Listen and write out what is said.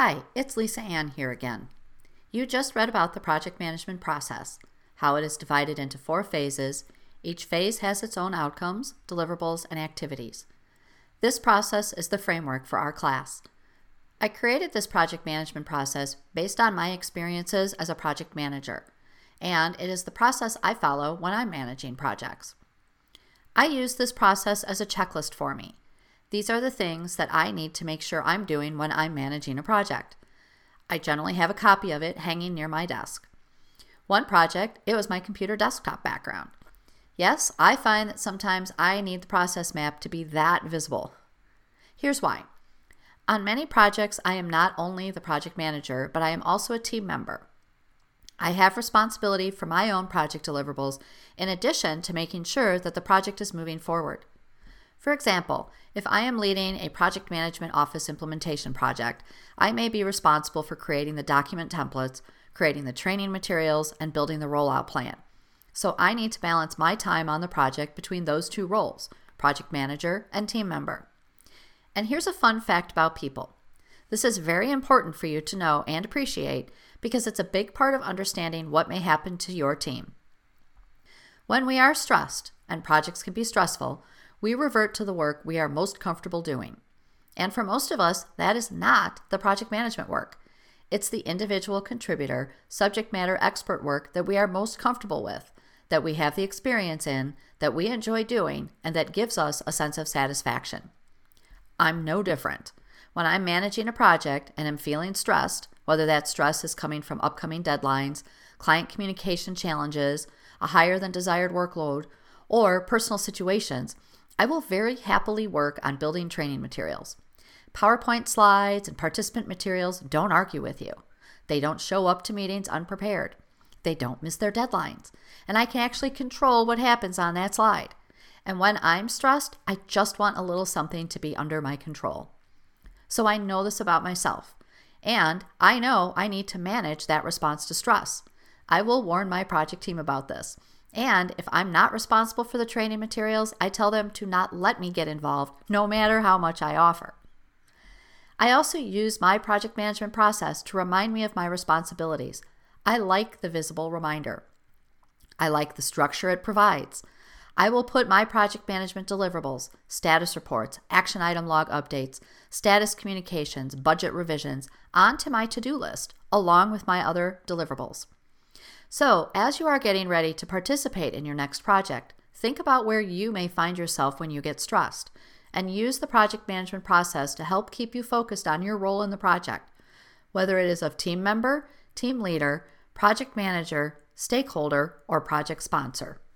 Hi, it's Lisa Ann here again. You just read about the project management process, how it is divided into 4 phases. Each phase has its own outcomes, deliverables, and activities. This process is the framework for our class. I created this project management process based on my experiences as a project manager, and it is the process I follow when I'm managing projects. I use this process as a checklist for me. These are the things that I need to make sure I'm doing when I'm managing a project. I generally have a copy of it hanging near my desk. One project, it was my computer desktop background. Yes, I find that sometimes I need the process map to be that visible. Here's why. On many projects, I am not only the project manager, but I am also a team member. I have responsibility for my own project deliverables in addition to making sure that the project is moving forward. For example, if I am leading a project management office implementation project, I may be responsible for creating the document templates, creating the training materials, and building the rollout plan. So I need to balance my time on the project between those 2 roles, project manager and team member. And here's a fun fact about people. This is very important for you to know and appreciate because it's a big part of understanding what may happen to your team. When we are stressed, and projects can be stressful, we revert to the work we are most comfortable doing. And for most of us, that is not the project management work. It's the individual contributor, subject matter expert work that we are most comfortable with, that we have the experience in, that we enjoy doing, and that gives us a sense of satisfaction. I'm no different. When I'm managing a project and am feeling stressed, whether that stress is coming from upcoming deadlines, client communication challenges, a higher than desired workload, or personal situations, I will very happily work on building training materials. PowerPoint slides and participant materials don't argue with you. They don't show up to meetings unprepared. They don't miss their deadlines. And I can actually control what happens on that slide. And when I'm stressed, I just want a little something to be under my control. So I know this about myself. And I know I need to manage that response to stress. I will warn my project team about this. And if I'm not responsible for the training materials, I tell them to not let me get involved, no matter how much I offer. I also use my project management process to remind me of my responsibilities. I like the visible reminder. I like the structure it provides. I will put my project management deliverables, status reports, action item log updates, status communications, budget revisions onto my to-do list, along with my other deliverables. So, as you are getting ready to participate in your next project, think about where you may find yourself when you get stressed, and use the project management process to help keep you focused on your role in the project, whether it is of team member, team leader, project manager, stakeholder, or project sponsor.